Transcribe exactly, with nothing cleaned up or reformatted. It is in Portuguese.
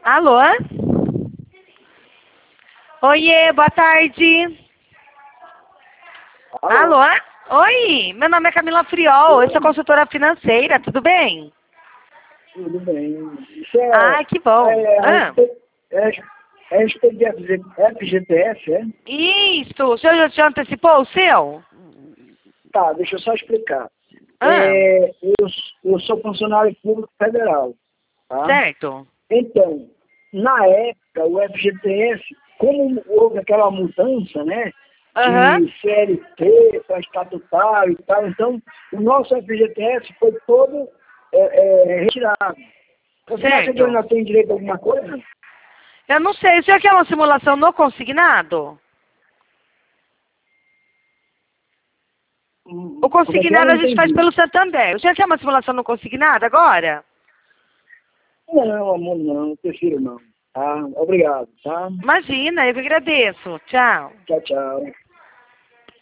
Alô? Oiê, boa tarde. Alô? Alô? Oi, meu nome é Camila Friol, eu sou consultora financeira, tudo bem? Tudo bem. Isso é, Ah, que bom. é, a Ah, respeito, é, é a respeito de F G T S, é? isso, o senhor já te antecipou o seu? Tá, deixa eu só explicar. Ah, É, eu, eu sou funcionário público federal, tá? certo. Então, na época, o F G T S, como houve aquela mudança, né? Aham, De C L T para estatutário e tal, então, o nosso F G T S foi todo é, é, retirado. Você acha que eu certo. ainda tenho direito a alguma coisa? Eu não sei, o senhor quer uma simulação no consignado? O Hum, Como é que é? Eu consignado não a gente faz entendi. pelo Santander. O senhor quer uma simulação no consignado agora? Não, amor, não, prefiro não. Tá? Obrigado, tá? Imagina, eu que agradeço. Tchau. Tchau, tchau.